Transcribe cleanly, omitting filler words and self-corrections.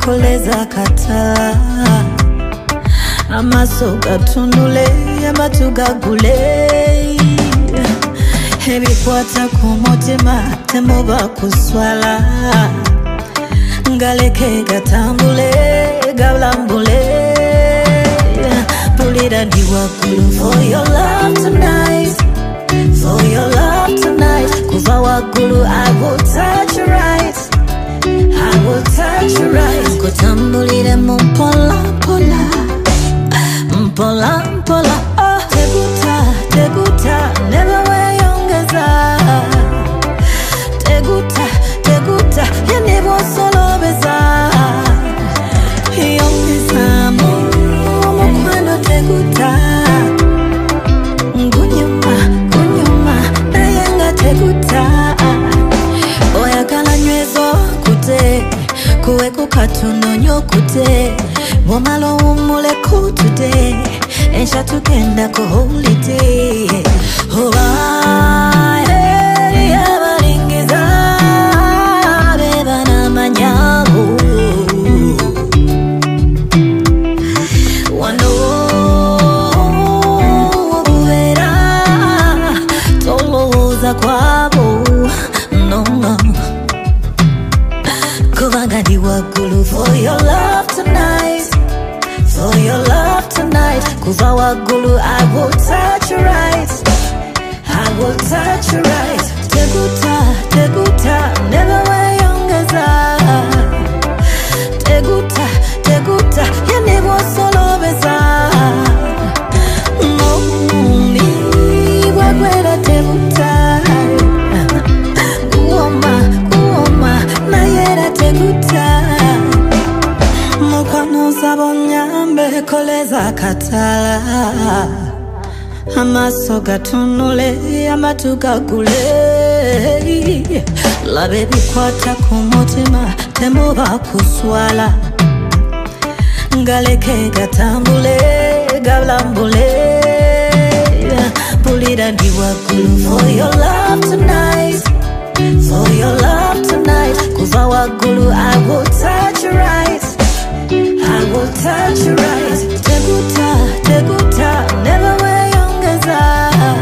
koleza katala amaso gatunule amatu gagule ebikwata ku mutima temuba kuswala ngaleke gatambule gabulambule pulira ndi waggulu for your love tonight, for your love tonight kuva waggulu I will touch you right, I will touch you right kutambulire mu mpola mpola mpola mpola oh teguta teguta never weyongeza teguta teguta yanebo solobeza yongeza mukwano teguta ngunyuma ngunyuma nayenga teguta oyagala nywezo kute kuweko katono nyokute wamalo umule kutude ensha tugenda ku holiday oba yabalingiza beba n'amanyago wano obubeera tolowooza kwabo no kubanga ndi waggulu for your love tonight, for your love tonight kuva waggulu I will touch you right, I will touch you right teguta teguta never weyongeza teguta teguta yanebo solobeza moni wagwera teguta kuoma kuoma nayera teguta mukwano sabo nyambe koleza katala amaso gatunule amatu gagule labe bikwata ku mutima temuba kuswala ngaleke gatambule gabulambule pulira ndi waggulu for your love tonight, for your love tonight kuva waggulu I will touch you right, I will touch you right teguta teguta never weyongeza